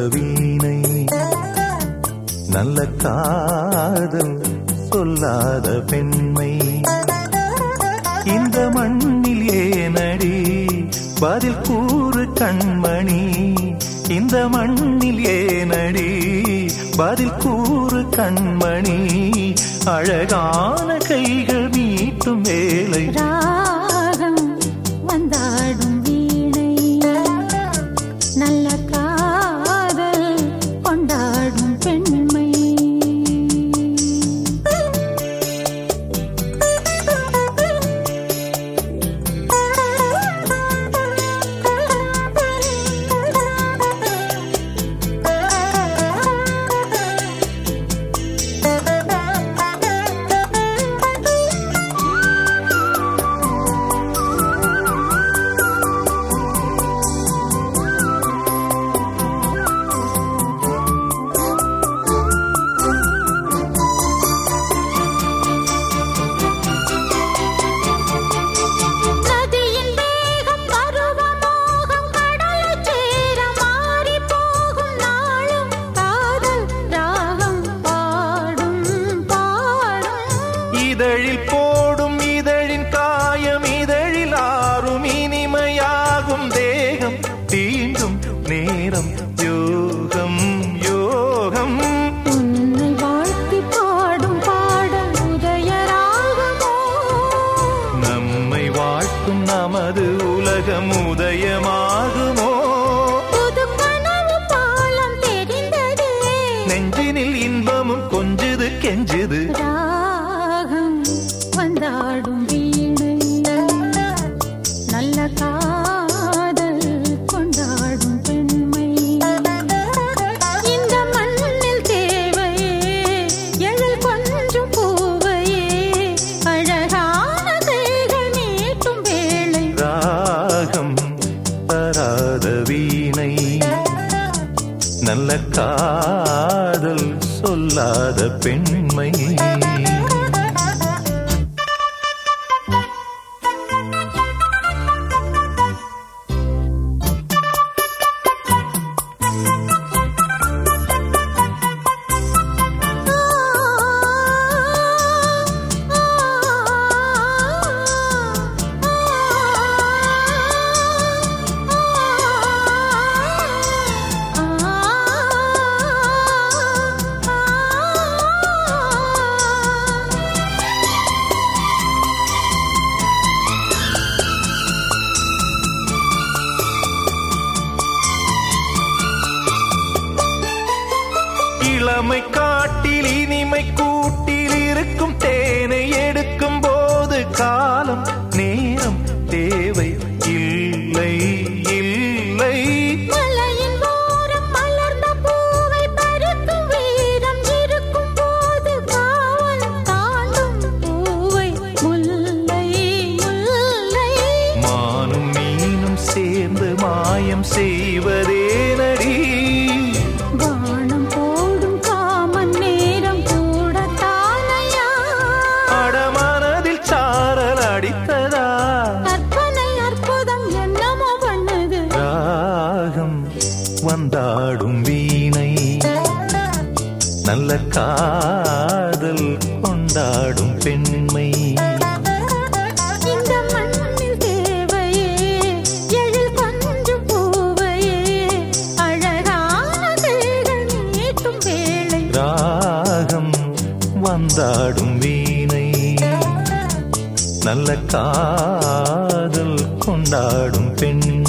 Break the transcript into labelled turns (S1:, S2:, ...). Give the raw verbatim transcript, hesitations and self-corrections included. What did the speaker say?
S1: வீணை நல்ல காதல் சொல்லாத பெண்மை இந்த மண்ணில் ஏனடி பதில் கூறு கண்மணி இந்த மண்ணில் ஏனடி பதில் கூறு கண்மணி அழகான கைகள் மீட்டும் வேலை
S2: ராகம் வந்தாடும் வீணை நல்ல காதல் கொண்டாடும் பெண்மை
S1: இதழில் போடும் இதழின் காயம் இதழில் ஆறும் இனிமையாகும் தேகம் தீண்டும் நேரம் யோகம் யோகம்
S2: உன்னை வாழ்த்தி பாடும் பாடல் உதயராகமோ
S1: நம்மை வாழ்த்தும் நமது உலகம் உதயமாகுமோ
S2: புது கனவு பாலம் தெரிந்ததே
S1: நெஞ்சினில் இன்பமும் கொஞ்சுது கெஞ்சுது
S2: வந்தாடும் வீணை நல்ல காதல் கொண்டாடும் பெண்மை இந்த மண்ணில் தேவையே எழில் கொஞ்சம் பூவையே அழகான கைகள் நீட்டும் வேளை
S1: ராகம் தராத வீணை நல்ல காதல் சொல்லாத பெண்மை இளமை காட்டில் இனிமை கூட்டில் இருக்கும் தேனை எடுக்கும் போது காலம் நேரம் தேவை இல்லை இல்லை
S2: மலையின் ஓரம் மலர்ந்த பூவை பறிக்கும் வீரம் இருக்கும் போது காவல் தாண்டும் பூவை முல்லை முல்லை
S1: மானும் மீனும் சேர்ந்து மாயம் செய்வதே நடி வந்தாடும் வீணை நல்ல காதல் கொண்டாடும் பெண்மை
S2: இந்த மண்ணில் தேவையே எழில் கொஞ்சம் பூவையே அழகான கைகள் நீட்டும் வேளை
S1: ராகம் வந்தாடும் வீணை நல்ல காதல் கொண்டாடும் பெண்